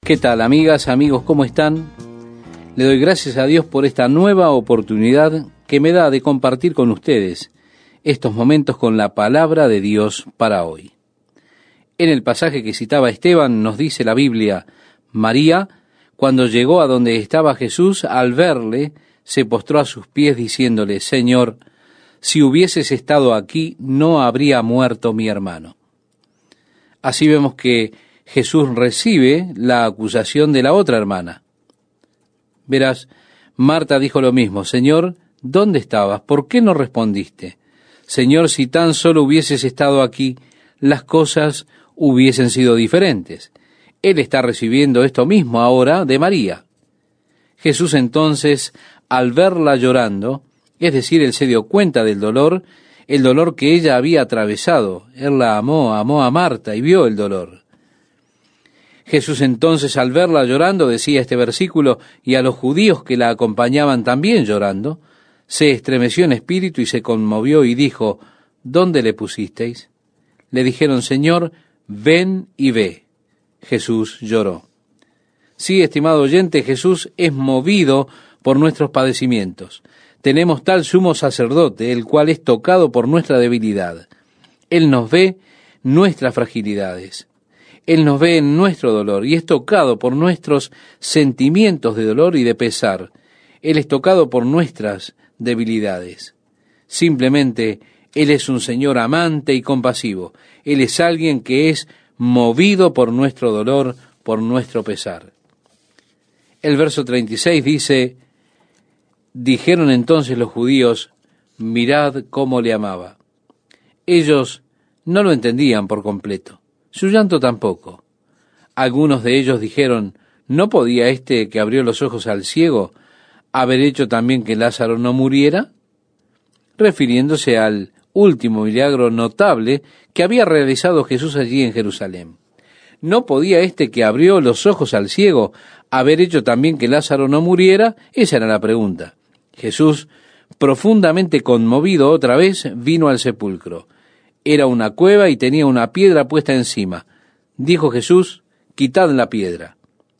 ¿Qué tal, amigas, amigos? ¿Cómo están? Le doy gracias a Dios por esta nueva oportunidad que me da de compartir con ustedes estos momentos con la palabra de Dios para hoy. En el pasaje que citaba Esteban nos dice la Biblia: María, cuando llegó a donde estaba Jesús, al verle, se postró a sus pies diciéndole: Señor, si hubieses estado aquí, no habría muerto mi hermano. Así vemos que Jesús recibe la acusación de la otra hermana. Verás, Marta dijo lo mismo: Señor, ¿dónde estabas? ¿Por qué no respondiste? Señor, si tan solo hubieses estado aquí, las cosas hubiesen sido diferentes. Él está recibiendo esto mismo ahora de María. Jesús entonces, al verla llorando, es decir, él se dio cuenta del dolor, el dolor que ella había atravesado. Él la amó a Marta y vio el dolor. Jesús entonces, al verla llorando, decía este versículo, y a los judíos que la acompañaban también llorando, se estremeció en espíritu y se conmovió y dijo: ¿Dónde le pusisteis? Le dijeron: Señor, ven y ve. Jesús lloró. Sí, estimado oyente, Jesús es movido por nuestros padecimientos. Tenemos tal sumo sacerdote, el cual es tocado por nuestra debilidad. Él nos ve nuestras fragilidades. Él nos ve en nuestro dolor y es tocado por nuestros sentimientos de dolor y de pesar. Él es tocado por nuestras debilidades. Simplemente, Él es un Señor amante y compasivo. Él es alguien que es movido por nuestro dolor, por nuestro pesar. El verso 36 dice: Dijeron entonces los judíos: mirad cómo le amaba. Ellos no lo entendían por completo. Su llanto tampoco. Algunos de ellos dijeron: ¿no podía este que abrió los ojos al ciego haber hecho también que Lázaro no muriera? Refiriéndose al último milagro notable que había realizado Jesús allí en Jerusalén. ¿No podía este que abrió los ojos al ciego haber hecho también que Lázaro no muriera? Esa era la pregunta. Jesús, profundamente conmovido otra vez, vino al sepulcro. Era una cueva y tenía una piedra puesta encima. Dijo Jesús: quitad la piedra.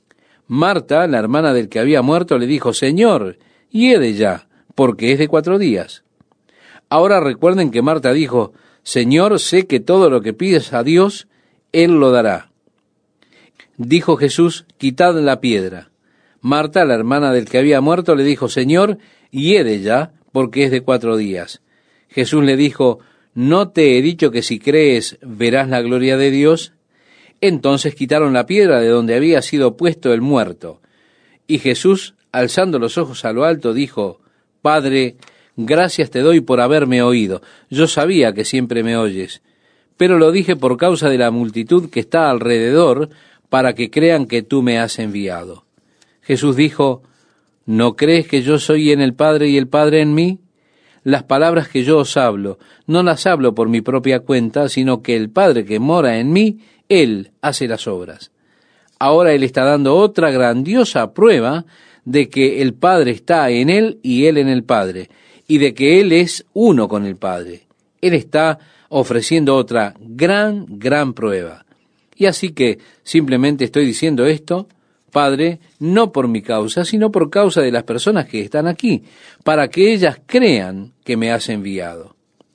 Marta, la hermana del que había muerto, le dijo: Señor, hiede ya, porque es de 4 días. Ahora recuerden que Marta dijo: Señor, sé que todo lo que pides a Dios, Él lo dará. Dijo Jesús: quitad la piedra. Marta, la hermana del que había muerto, le dijo: Señor, hiede ya, porque es de 4 días. Jesús le dijo: ¿no te he dicho que si crees verás la gloria de Dios? Entonces quitaron la piedra de donde había sido puesto el muerto. Y Jesús, alzando los ojos a lo alto, dijo: Padre, gracias te doy por haberme oído. Yo sabía que siempre me oyes, pero lo dije por causa de la multitud que está alrededor, para que crean que tú me has enviado. Jesús dijo: ¿no crees que yo soy en el Padre y el Padre en mí? Las palabras que yo os hablo, no las hablo por mi propia cuenta, sino que el Padre que mora en mí, Él hace las obras. Ahora Él está dando otra grandiosa prueba de que el Padre está en Él y Él en el Padre, y de que Él es uno con el Padre. Él está ofreciendo otra gran prueba. Y así que simplemente estoy diciendo esto, Padre, no por mi causa, sino por causa de las personas que están aquí, para que ellas crean que me has enviado.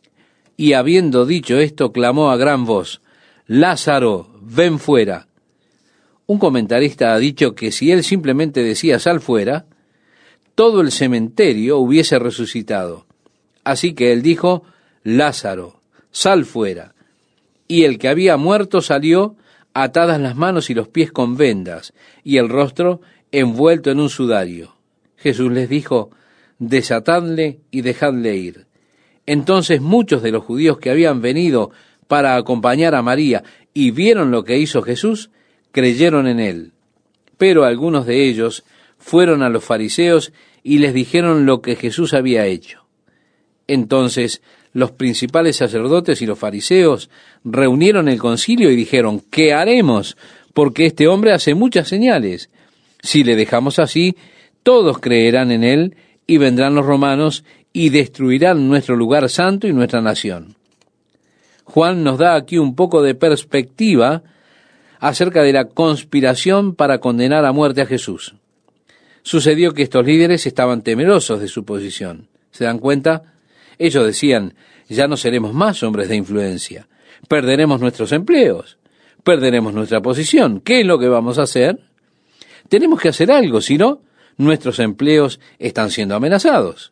Y habiendo dicho esto, clamó a gran voz: Lázaro, ven fuera. Un comentarista ha dicho que si él simplemente decía sal fuera, todo el cementerio hubiese resucitado. Así que él dijo: Lázaro, sal fuera. Y el que había muerto salió, atadas las manos y los pies con vendas, y el rostro envuelto en un sudario. Jesús les dijo: desatadle y dejadle ir. Entonces muchos de los judíos que habían venido para acompañar a María y vieron lo que hizo Jesús, creyeron en él. Pero algunos de ellos fueron a los fariseos y les dijeron lo que Jesús había hecho. Entonces los principales sacerdotes y los fariseos reunieron el concilio y dijeron: ¿qué haremos? Porque este hombre hace muchas señales. Si le dejamos así, todos creerán en él y vendrán los romanos y destruirán nuestro lugar santo y nuestra nación. Juan nos da aquí un poco de perspectiva acerca de la conspiración para condenar a muerte a Jesús. Sucedió que estos líderes estaban temerosos de su posición. ¿Se dan cuenta? Ellos decían, ya no seremos más hombres de influencia, perderemos nuestros empleos, perderemos nuestra posición. ¿Qué es lo que vamos a hacer? Tenemos que hacer algo, si no, nuestros empleos están siendo amenazados.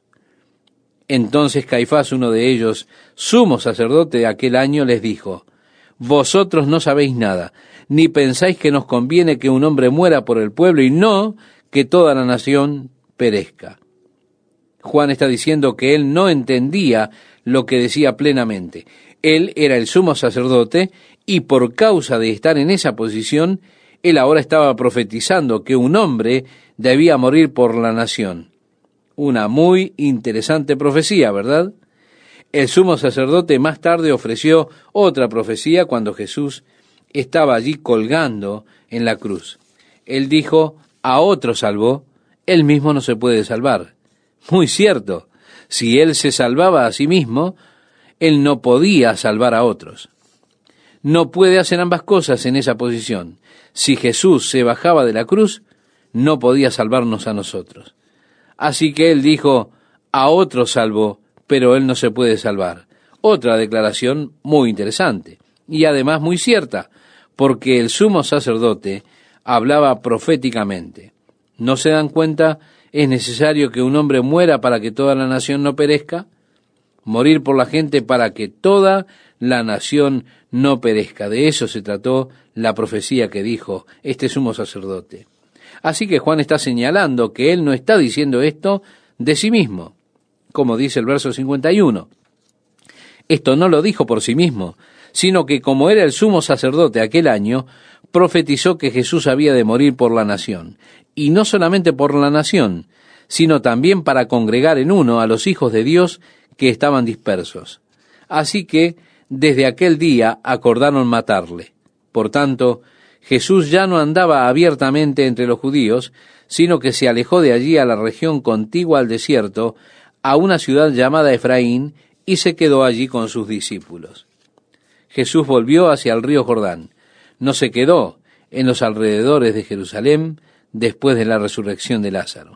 Entonces Caifás, uno de ellos, sumo sacerdote de aquel año, les dijo, vosotros no sabéis nada, ni pensáis que nos conviene que un hombre muera por el pueblo y no que toda la nación perezca. Juan está diciendo que él no entendía lo que decía plenamente. Él era el sumo sacerdote y por causa de estar en esa posición, él ahora estaba profetizando que un hombre debía morir por la nación. Una muy interesante profecía, ¿verdad? El sumo sacerdote más tarde ofreció otra profecía cuando Jesús estaba allí colgando en la cruz. Él dijo, a otro salvó, él mismo no se puede salvar. Muy cierto, si él se salvaba a sí mismo, él no podía salvar a otros. No puede hacer ambas cosas en esa posición. Si Jesús se bajaba de la cruz, no podía salvarnos a nosotros. Así que él dijo, a otro salvó, pero él no se puede salvar. Otra declaración muy interesante, y además muy cierta, porque el sumo sacerdote hablaba proféticamente. ¿No se dan cuenta? ¿Es necesario que un hombre muera para que toda la nación no perezca? Morir por la gente para que toda la nación no perezca. De eso se trató la profecía que dijo este sumo sacerdote. Así que Juan está señalando que él no está diciendo esto de sí mismo, como dice el verso 51. Esto no lo dijo por sí mismo, sino que como era el sumo sacerdote aquel año, profetizó que Jesús había de morir por la nación. Y no solamente por la nación, sino también para congregar en uno a los hijos de Dios que estaban dispersos. Así que desde aquel día acordaron matarle. Por tanto, Jesús ya no andaba abiertamente entre los judíos, sino que se alejó de allí a la región contigua al desierto, a una ciudad llamada Efraín, y se quedó allí con sus discípulos. Jesús volvió hacia el río Jordán. No se quedó en los alrededores de Jerusalén después de la resurrección de Lázaro.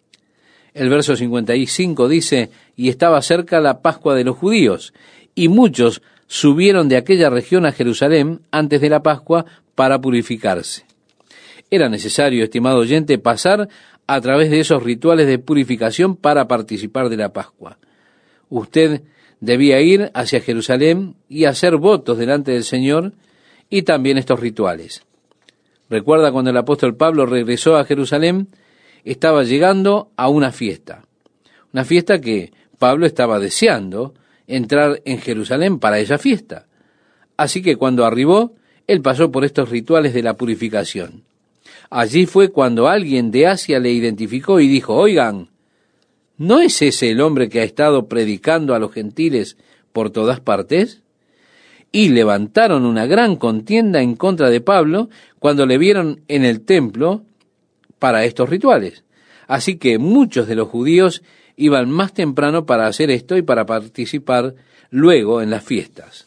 El verso 55 dice, y estaba cerca la Pascua de los judíos, y muchos subieron de aquella región a Jerusalén antes de la Pascua para purificarse. Era necesario, estimado oyente, pasar a través de esos rituales de purificación para participar de la Pascua. Usted debía ir hacia Jerusalén y hacer votos delante del Señor y también estos rituales. ¿Recuerda cuando el apóstol Pablo regresó a Jerusalén? Estaba llegando a una fiesta que Pablo estaba deseando entrar en Jerusalén para esa fiesta. Así que cuando arribó, él pasó por estos rituales de la purificación. Allí fue cuando alguien de Asia le identificó y dijo, oigan, ¿no es ese el hombre que ha estado predicando a los gentiles por todas partes? Y levantaron una gran contienda en contra de Pablo cuando le vieron en el templo para estos rituales. Así que muchos de los judíos iban más temprano para hacer esto y para participar luego en las fiestas.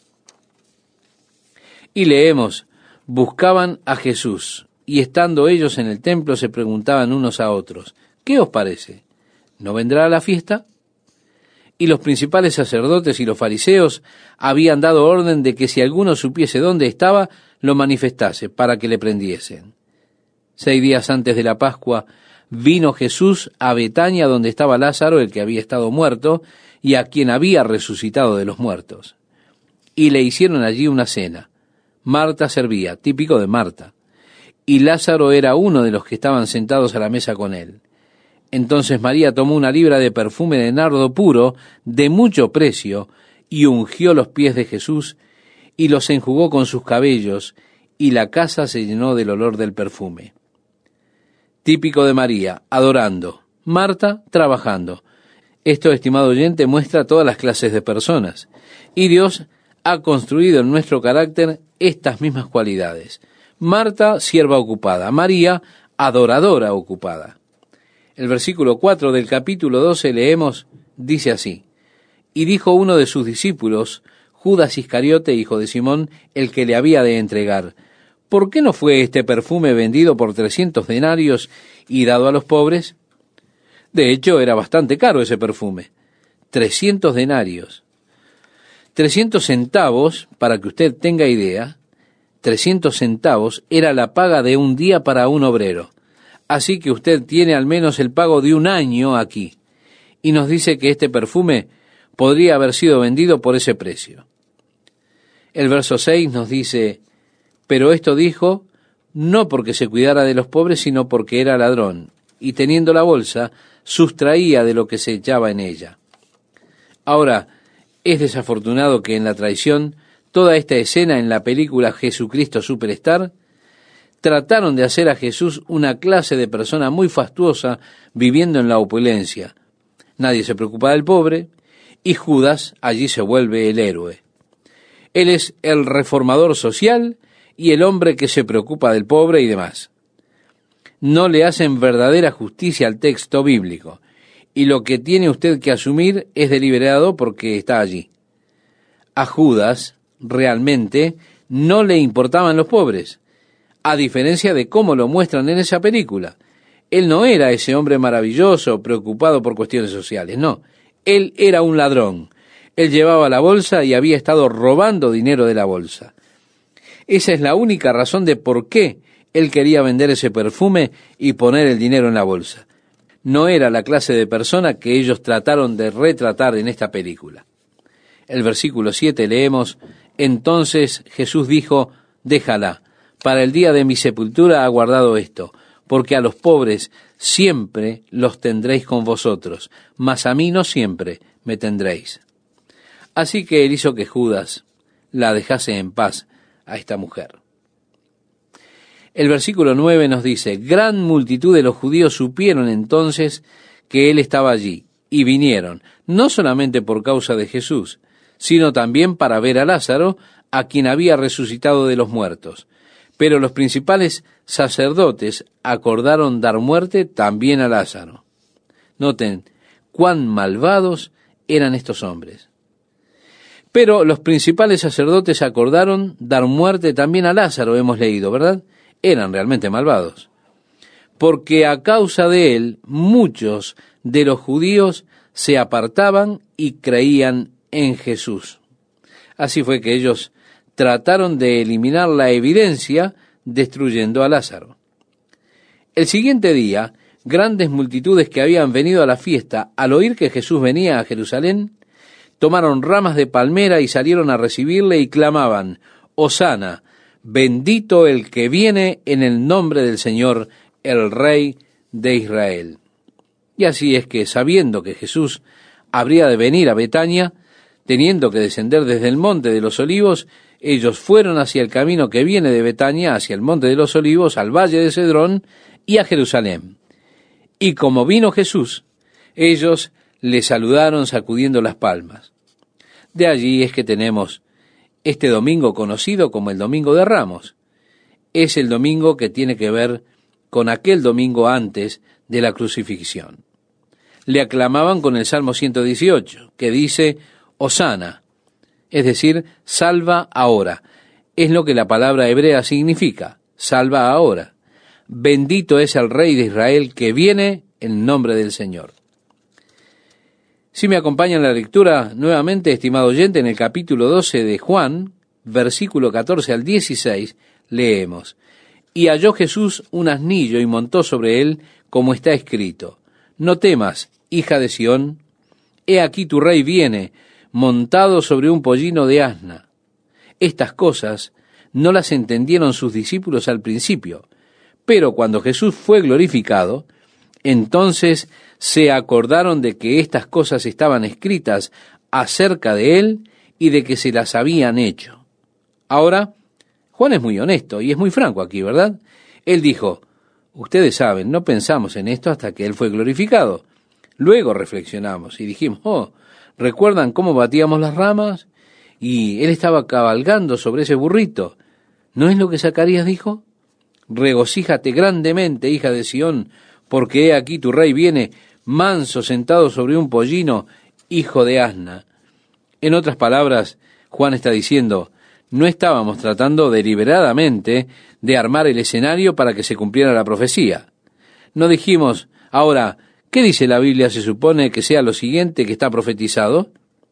Y leemos, buscaban a Jesús, y estando ellos en el templo se preguntaban unos a otros, ¿qué os parece? ¿No vendrá a la fiesta? Y los principales sacerdotes y los fariseos habían dado orden de que si alguno supiese dónde estaba, lo manifestase para que le prendiesen. 6 días antes de la Pascua, vino Jesús a Betania donde estaba Lázaro, el que había estado muerto, y a quien había resucitado de los muertos. Y le hicieron allí una cena. Marta servía, típico de Marta, y Lázaro era uno de los que estaban sentados a la mesa con él. Entonces María tomó una libra de perfume de nardo puro, de mucho precio, y ungió los pies de Jesús, y los enjugó con sus cabellos, y la casa se llenó del olor del perfume. Típico de María, adorando. Marta, trabajando. Esto, estimado oyente, muestra todas las clases de personas. Y Dios ha construido en nuestro carácter estas mismas cualidades. Marta, sierva ocupada. María, adoradora ocupada. El versículo 4 del capítulo 12 leemos, dice así, y dijo uno de sus discípulos, Judas Iscariote, hijo de Simón, el que le había de entregar, ¿por qué no fue este perfume vendido por 300 denarios y dado a los pobres? De hecho, era bastante caro ese perfume. 300 denarios. 300 centavos, para que usted tenga idea, 300 centavos era la paga de un día para un obrero. Así que usted tiene al menos el pago de un año aquí. Y nos dice que este perfume podría haber sido vendido por ese precio. El verso 6 nos dice, pero esto dijo, no porque se cuidara de los pobres, sino porque era ladrón, y teniendo la bolsa, sustraía de lo que se echaba en ella. Ahora, es desafortunado que en la traición, toda esta escena en la película Jesucristo Superstar, trataron de hacer a Jesús una clase de persona muy fastuosa viviendo en la opulencia. Nadie se preocupa del pobre, y Judas allí se vuelve el héroe. Él es el reformador social y el hombre que se preocupa del pobre y demás. No le hacen verdadera justicia al texto bíblico, y lo que tiene usted que asumir es deliberado porque está allí. A Judas realmente no le importaban los pobres, a diferencia de cómo lo muestran en esa película. Él no era ese hombre maravilloso, preocupado por cuestiones sociales, no. Él era un ladrón. Él llevaba la bolsa y había estado robando dinero de la bolsa. Esa es la única razón de por qué él quería vender ese perfume y poner el dinero en la bolsa. No era la clase de persona que ellos trataron de retratar en esta película. El versículo 7 leemos, entonces Jesús dijo, déjala, para el día de mi sepultura ha guardado esto, porque a los pobres siempre los tendréis con vosotros, mas a mí no siempre me tendréis. Así que él hizo que Judas la dejase en paz a esta mujer. El versículo 9 nos dice, gran multitud de los judíos supieron entonces que él estaba allí, y vinieron, no solamente por causa de Jesús, sino también para ver a Lázaro, a quien había resucitado de los muertos. Pero los principales sacerdotes acordaron dar muerte también a Lázaro. Noten cuán malvados eran estos hombres. Pero los principales sacerdotes acordaron dar muerte también a Lázaro, hemos leído, ¿verdad? Eran realmente malvados. Porque a causa de él, muchos de los judíos se apartaban y creían en Jesús. Así fue que ellos trataron de eliminar la evidencia destruyendo a Lázaro. El siguiente día, grandes multitudes que habían venido a la fiesta, al oír que Jesús venía a Jerusalén, tomaron ramas de palmera y salieron a recibirle y clamaban, Hosana, bendito el que viene en el nombre del Señor, el Rey de Israel. Y así es que, sabiendo que Jesús habría de venir a Betania, teniendo que descender desde el monte de los Olivos, ellos fueron hacia el camino que viene de Betania, hacia el monte de los Olivos, al valle de Cedrón y a Jerusalén. Y como vino Jesús, ellos le saludaron sacudiendo las palmas. De allí es que tenemos este domingo conocido como el Domingo de Ramos. Es el domingo que tiene que ver con aquel domingo antes de la crucifixión. Le aclamaban con el Salmo 118, que dice, Hosana, es decir, salva ahora. Es lo que la palabra hebrea significa, salva ahora. Bendito es el Rey de Israel que viene en nombre del Señor. Si me acompañan en la lectura nuevamente, estimado oyente, en el capítulo 12 de Juan, versículo 14 al 16, leemos, y halló Jesús un asnillo y montó sobre él, como está escrito, no temas, hija de Sión, he aquí tu rey viene, montado sobre un pollino de asna. Estas cosas no las entendieron sus discípulos al principio, pero cuando Jesús fue glorificado, entonces se acordaron de que estas cosas estaban escritas acerca de él y de que se las habían hecho. Ahora, Juan es muy honesto y es muy franco aquí, ¿verdad? Él dijo, ustedes saben, no pensamos en esto hasta que él fue glorificado. Luego reflexionamos y dijimos, ¿recuerdan cómo batíamos las ramas? Y él estaba cabalgando sobre ese burrito. ¿No es lo que Zacarías dijo? Regocíjate grandemente, hija de Sión, porque he aquí tu rey viene manso sentado sobre un pollino, hijo de asna. En otras palabras, Juan está diciendo, No estábamos tratando deliberadamente de armar el escenario para que se cumpliera la profecía. No dijimos, ahora, ¿qué dice la Biblia? ¿Se supone que sea lo siguiente que está profetizado?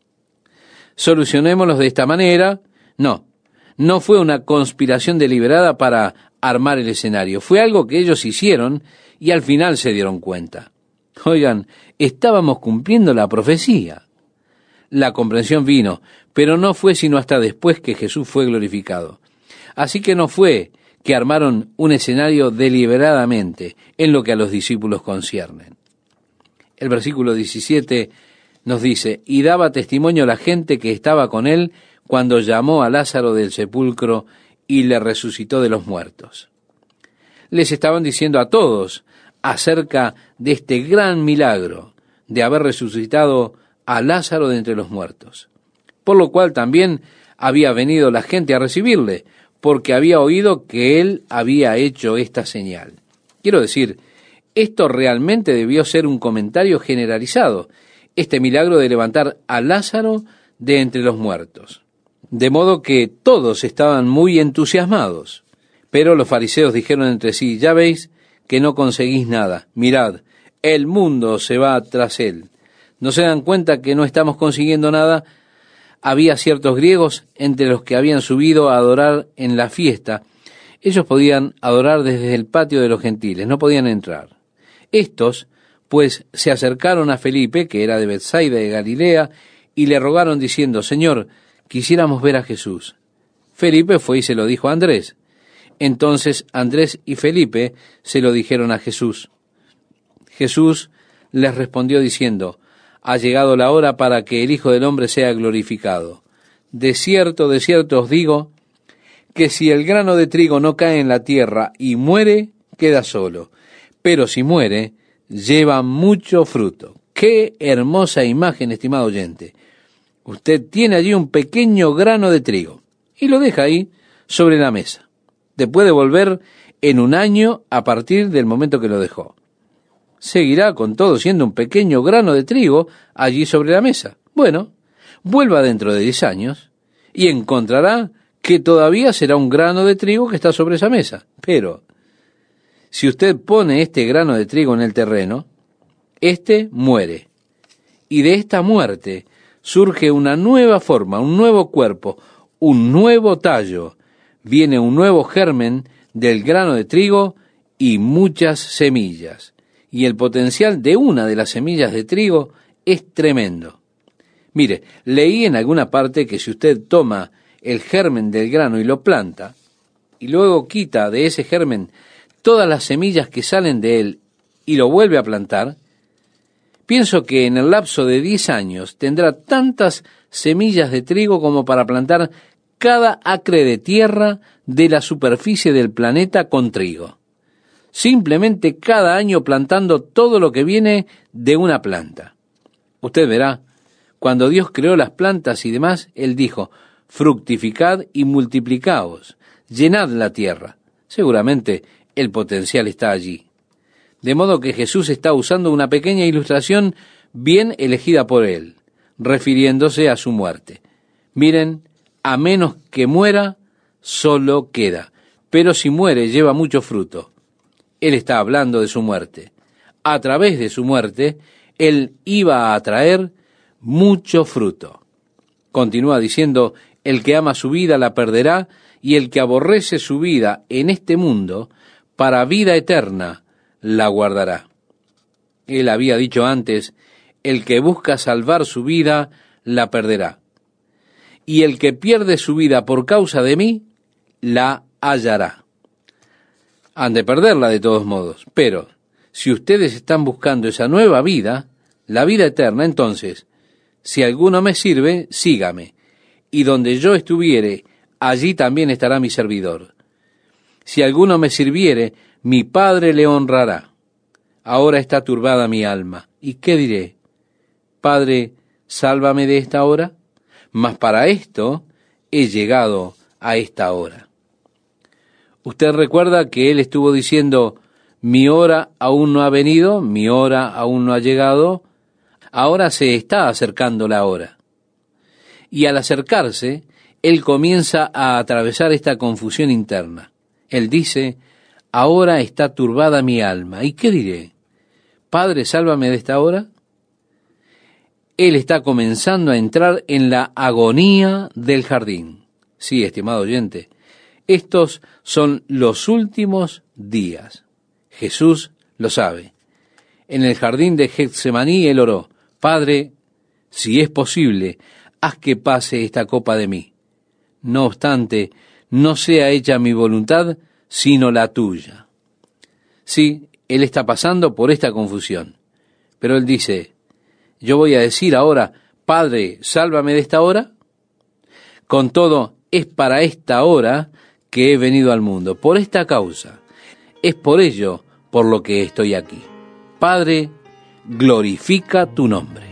Solucionémoslo de esta manera. No, no fue una conspiración deliberada para armar el escenario. Fue algo que ellos hicieron y al final se dieron cuenta. Oigan, estábamos cumpliendo la profecía. La comprensión vino, pero no fue sino hasta después que Jesús fue glorificado. Así que no fue que armaron un escenario deliberadamente en lo que a los discípulos conciernen. El versículo 17 nos dice, y daba testimonio a la gente que estaba con él cuando llamó a Lázaro del sepulcro y le resucitó de los muertos. Les estaban diciendo a todos acerca de este gran milagro de haber resucitado a Lázaro de entre los muertos, por lo cual también había venido la gente a recibirle, porque había oído que él había hecho esta señal. Quiero decir, esto realmente debió ser un comentario generalizado, este milagro de levantar a Lázaro de entre los muertos. De modo que todos estaban muy entusiasmados. Pero los fariseos dijeron entre sí, ya veis que no conseguís nada. Mirad, el mundo se va tras él. ¿No se dan cuenta que no estamos consiguiendo nada? Había ciertos griegos entre los que habían subido a adorar en la fiesta. Ellos podían adorar desde el patio de los gentiles, no podían entrar. Estos, pues, se acercaron a Felipe, que era de Betsaida de Galilea, y le rogaron diciendo, Señor, quisiéramos ver a Jesús. Felipe fue y se lo dijo a Andrés. Entonces Andrés y Felipe se lo dijeron a Jesús. Jesús les respondió diciendo, ha llegado la hora para que el Hijo del Hombre sea glorificado. De cierto os digo, que si el grano de trigo no cae en la tierra y muere, queda solo. Pero si muere, lleva mucho fruto. ¡Qué hermosa imagen, estimado oyente! Usted tiene allí un pequeño grano de trigo y lo deja ahí sobre la mesa. Te puede volver en un año a partir del momento que lo dejó. Seguirá con todo siendo un pequeño grano de trigo allí sobre la mesa. Bueno, vuelva dentro de 10 años y encontrará que todavía será un grano de trigo que está sobre esa mesa. Pero si usted pone este grano de trigo en el terreno, este muere. Y de esta muerte surge una nueva forma, un nuevo cuerpo, un nuevo tallo. Viene un nuevo germen del grano de trigo y muchas semillas. Y el potencial de una de las semillas de trigo es tremendo. Mire, leí en alguna parte que si usted toma el germen del grano y lo planta, y luego quita de ese germen todas las semillas que salen de él y lo vuelve a plantar, pienso que en el lapso de 10 años tendrá tantas semillas de trigo como para plantar cada acre de tierra de la superficie del planeta con trigo. Simplemente cada año plantando todo lo que viene de una planta. Usted verá, cuando Dios creó las plantas y demás, Él dijo, fructificad y multiplicaos, llenad la tierra. Seguramente el potencial está allí. De modo que Jesús está usando una pequeña ilustración bien elegida por Él, refiriéndose a su muerte. Miren, a menos que muera, solo queda. Pero si muere, lleva mucho fruto. Él está hablando de su muerte. A través de su muerte, Él iba a traer mucho fruto. Continúa diciendo, el que ama su vida la perderá, y el que aborrece su vida en este mundo, para vida eterna, la guardará. Él había dicho antes, el que busca salvar su vida, la perderá. Y el que pierde su vida por causa de mí, la hallará. Han de perderla de todos modos, pero si ustedes están buscando esa nueva vida, la vida eterna, entonces, si alguno me sirve, sígame, y donde yo estuviere, allí también estará mi servidor. Si alguno me sirviere, mi Padre le honrará. Ahora está turbada mi alma. ¿Y qué diré? Padre, sálvame de esta hora. Mas para esto he llegado a esta hora. Usted recuerda que Él estuvo diciendo, mi hora aún no ha venido, mi hora aún no ha llegado, ahora se está acercando la hora. Y al acercarse, él comienza a atravesar esta confusión interna. Él dice, ahora está turbada mi alma. ¿Y qué diré? Padre, sálvame de esta hora. Él está comenzando a entrar en la agonía del jardín. Sí, estimado oyente, estos son los últimos días. Jesús lo sabe. En el jardín de Getsemaní él oró, Padre, si es posible, haz que pase esta copa de mí. No obstante, no sea hecha mi voluntad, sino la tuya. Sí, él está pasando por esta confusión, pero él dice, yo voy a decir ahora, Padre, sálvame de esta hora. Con todo, es para esta hora que he venido al mundo, por esta causa. Es por ello por lo que estoy aquí. Padre, glorifica tu nombre.